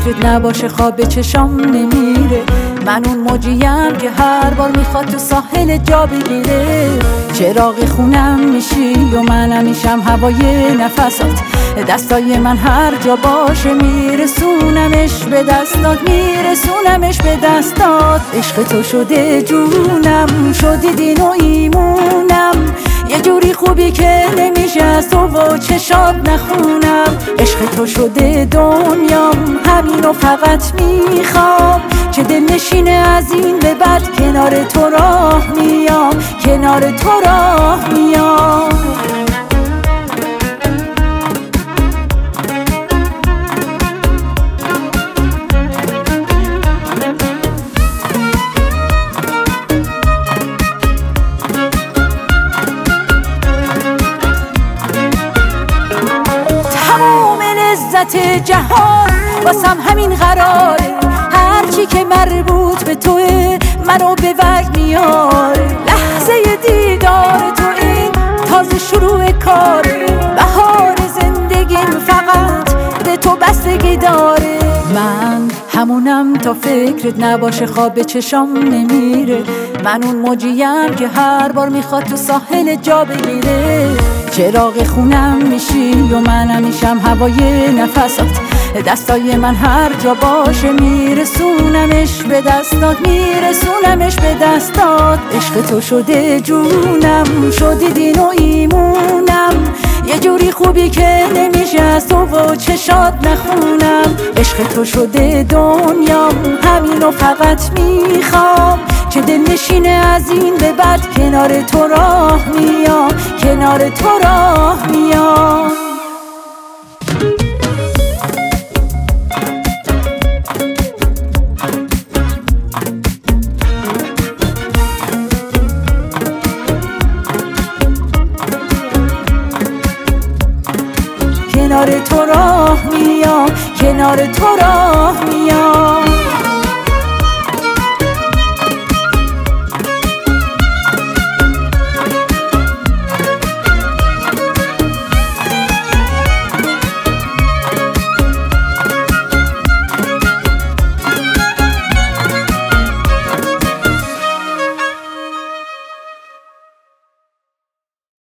فکرت نباشه خواب چشام نمیره. من اون موجیم که هر بار میخواد تو ساحل جا بگیره. چراغ خونم میشی و منم میشم هوای نفسات. دستای من هر جا باشه میرسونمش به دستات، میرسونمش به دستات. عشق تو شده جونم، شدی دین و ایمونم. یه جوری خوبی که نمیشه از تو و چشات نخونم. عشق تو شده دنیام، همینو فقط میخوام. چه دلنشینه از این به بعد کنار تو راه میام، کنار تو راه میام. جهان واسم همین قراره. هرچی که مربوط به توه منو به وجد میاره. لحظه دیدار تو این تازه شروع کاره. بهار زندگیم فقط به تو بستگی داره. من همونم تا فکرت نباشه خواب چشام نمیره. من اون موجیم که هر بار میخواد تو ساحل جا بگیره. چراغ خونم میشی و منم میشم هوای نفسات. دستای من هر جا باشه میرسونمش به دستات، میرسونمش به دستات. عشق تو شده جونم، شدی دین و ایمونم. یه جوری خوبی که نمیشه از تو و چشات نخونم. عشق تو شده دنیام، همینو فقط میخوام. چه دلنشینه از این به بعد کنار تو راه میام، کنار تو راه میام. کنار تو راه میام، کنار تو راه میام.